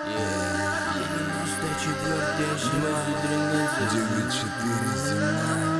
94 зима.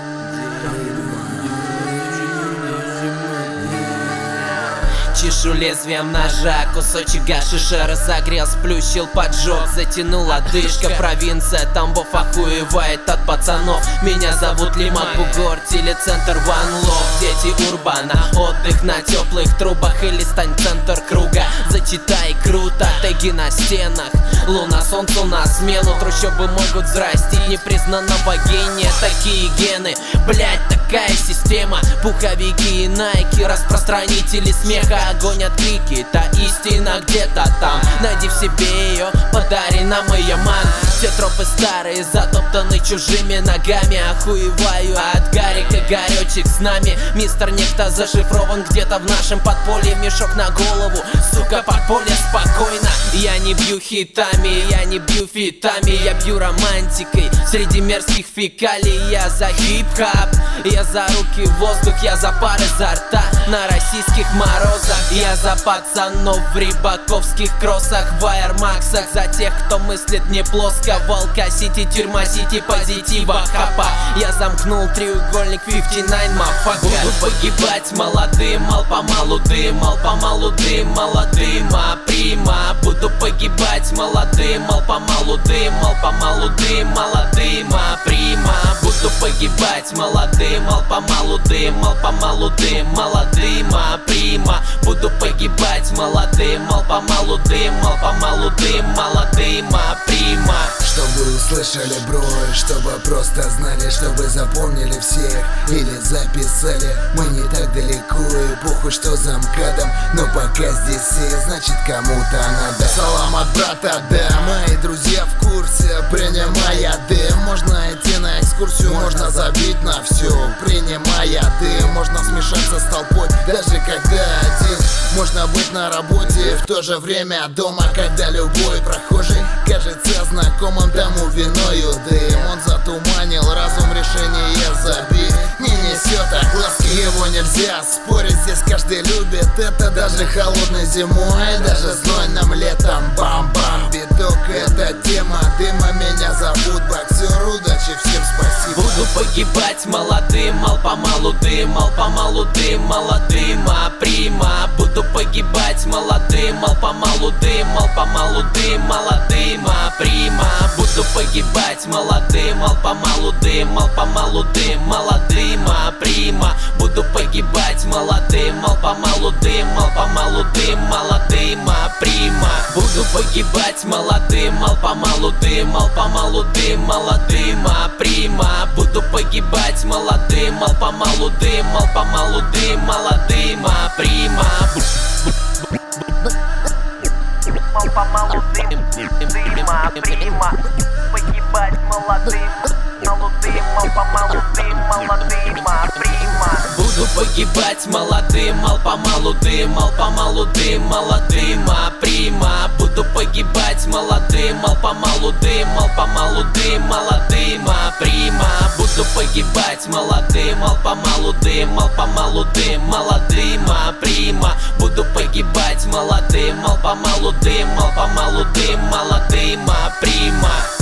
Чешу лезвием ножа, кусочек гашиша разогрел, сплющил, поджег, затянул одышка. Провинция, Тамбов охуевает от пацанов. Меня зовут Лимак, бугор, телецентр One Love. Дети Урбана, отдых на теплых трубах. Или стань центр круга, зачитай круто. Теги на стенах, луна солнцу на смену. Трущобы могут взрастить непризнанного гения. Такие гены, блять, такая система. Пуховики и найки, распространители смеха. Огонь от крики, та истина где-то там. Найди в себе ее, подари нам ее ман. Все тропы старые, затоптаны чужими ногами. Охуеваю от Гарика, горечек с нами. Мистер Нефта зашифрован где-то в нашем подполье. Мешок на голову, сука, подполье спокойно. Я не бью хитами, я не бью фитами. Я бью романтикой среди мерзких фекалий. Я за хип-хап, я за руки в воздух. Я за пары изо рта на российских морозах. Я за пацанов в рибаковских кроссах, в аэрмаксах. За тех, кто мыслит не плоско. Волка Сити, тюрьма Сити, позитива хапа. Я замкнул треугольник 59, мафака. Буду погибать молодым, мал-помалу дым, мал-помалу дым, молодым, прима. Буду погибать молодым, мал-помалу дым, мал-помалу дым, молодым, прима. Буду погибать молодым, мал-помалу дым, мал-помалу дым, молодым, прима. Буду погибать молодым, мал-помалу дым, мал-помалу дым, молодым, прима. Чтобы услышали, бро, чтобы просто знали, чтобы запомнили всех или записали. Мы не так далеко и похуй, что за МКАДом, но пока здесь все, значит кому-то надо. Салам от брата, да, мои друзья в курсе. Принимая дым, можно идти на экскурсию, можно забить на все. Принимая дым, можно смешаться с толпой, даже когда один. Можно быть на работе, в то же время дома, когда любой прохожий кажется знакомым, тому виною дым. Он затуманил разум, решение забить не несет огласки, его нельзя спорить. Здесь каждый любит это, даже холодной зимой, даже знойным летом. Бам-бам, биток, это тема дыма. Меня зовут боксер, удачи, всем спасибо. Буду погибать молодым, мал-помалу дым, мал-помалу дым, молодым, прима. Буду погибать молодым, мал-помалу дым, мал-помалу дым, молодым, прима. Буду погибать молодым, мал-помалу дым, мал-помалу дым, молодым, прима. Буду погибать молодым, мал-помалу дым, мал-помалу дым, молодым, прима. Буду погибать молодым, мал-помалу дым, мал-помалу дым, молодым, прима. Буду погибать молодым, мал-помалу дым, мал-помалу дым, молодым, прима. Мал-помалу дым, дыма, прима. Погибать молодым, молодым, мал-помалу дым, молодым, прима. Буду погибать молодым, мал-помалу дым, мал-помалу дым, молодым, прима. Буду погибать молодым, мал-помалу дым, мал-помалу дым, молодым, прима. Буду погибать молодым, мал-помалу дым, мал-помалу дым, молодым, прима. Буду погибать молодым, мал-помалу дым, мал-помалу дым, молодым, прима.